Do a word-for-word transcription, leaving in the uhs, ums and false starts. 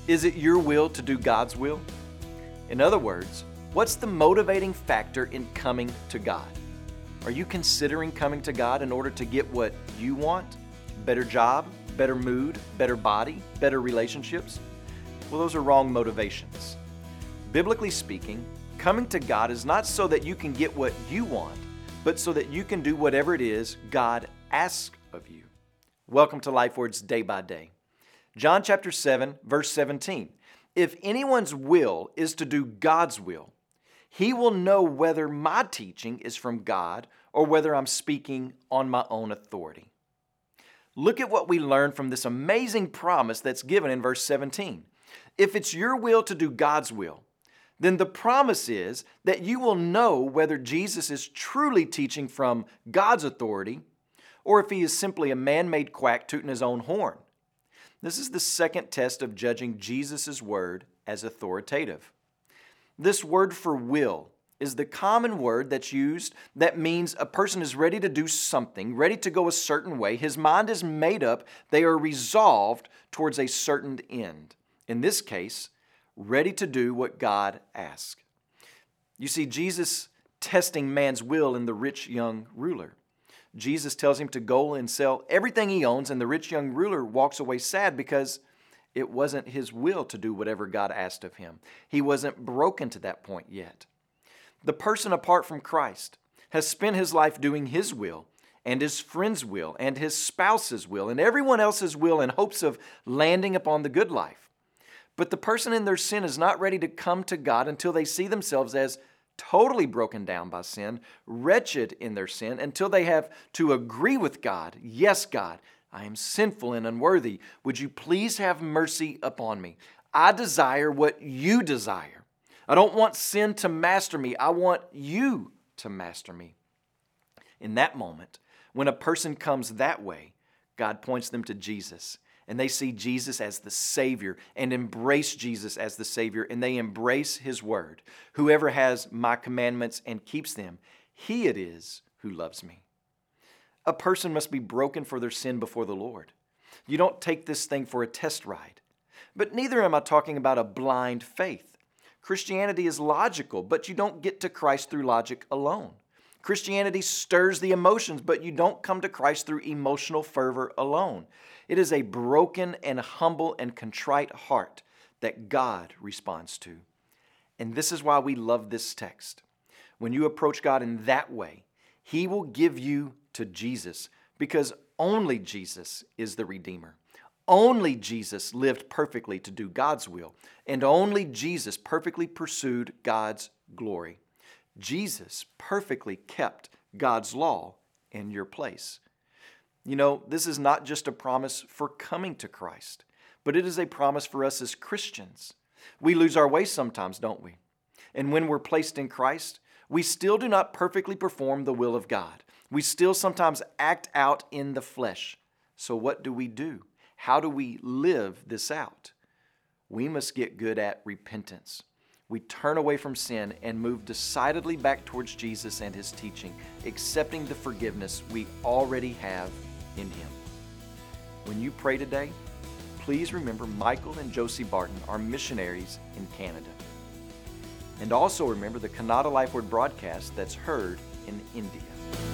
Is it your will to do God's will? In other words, what's the motivating factor in coming to God? Are you considering coming to God in order to get what you want? Better job, better mood, better body, better relationships? Well, those are wrong motivations. Biblically speaking, coming to God is not so that you can get what you want, but so that you can do whatever it is God asks of you. Welcome to LifeWords Day by Day. John chapter seven, verse seventeen. If anyone's will is to do God's will, he will know whether my teaching is from God or whether I'm speaking on my own authority. Look at what we learn from this amazing promise that's given in verse seventeen. If it's your will to do God's will, then the promise is that you will know whether Jesus is truly teaching from God's authority or if he is simply a man-made quack tooting his own horn. This is the second test of judging Jesus' word as authoritative. This word for will is the common word that's used that means a person is ready to do something, ready to go a certain way. His mind is made up. They are resolved towards a certain end. In this case, ready to do what God asks. You see Jesus testing man's will in the rich young ruler. Jesus tells him to go and sell everything he owns, and the rich young ruler walks away sad because it wasn't his will to do whatever God asked of him. He wasn't broken to that point yet. The person apart from Christ has spent his life doing his will and his friend's will and his spouse's will and everyone else's will in hopes of landing upon the good life. But the person in their sin is not ready to come to God until they see themselves as totally broken down by sin, wretched in their sin, until they have to agree with God. Yes, God, I am sinful and unworthy. Would you please have mercy upon me? I desire what you desire. I don't want sin to master me. I want you to master me. In that moment, when a person comes that way, God points them to Jesus. And they see Jesus as the Savior and embrace Jesus as the Savior, and they embrace His word. Whoever has my commandments and keeps them, he it is who loves me. A person must be broken for their sin before the Lord. You don't take this thing for a test ride. But neither am I talking about a blind faith. Christianity is logical, but you don't get to Christ through logic alone. Christianity stirs the emotions, but you don't come to Christ through emotional fervor alone. It is a broken and humble and contrite heart that God responds to. And this is why we love this text. When you approach God in that way, He will give you to Jesus because only Jesus is the Redeemer. Only Jesus lived perfectly to do God's will, and only Jesus perfectly pursued God's glory. Jesus perfectly kept God's law in your place. You know, this is not just a promise for coming to Christ, but it is a promise for us as Christians. We lose our way sometimes, don't we? And when we're placed in Christ, we still do not perfectly perform the will of God. We still sometimes act out in the flesh. So what do we do? How do we live this out? We must get good at repentance. We turn away from sin and move decidedly back towards Jesus and His teaching, accepting the forgiveness we already have in Him. When you pray today, please remember Michael and Josie Barton are missionaries in Canada. And also remember the Kannada Life Word broadcast that's heard in India.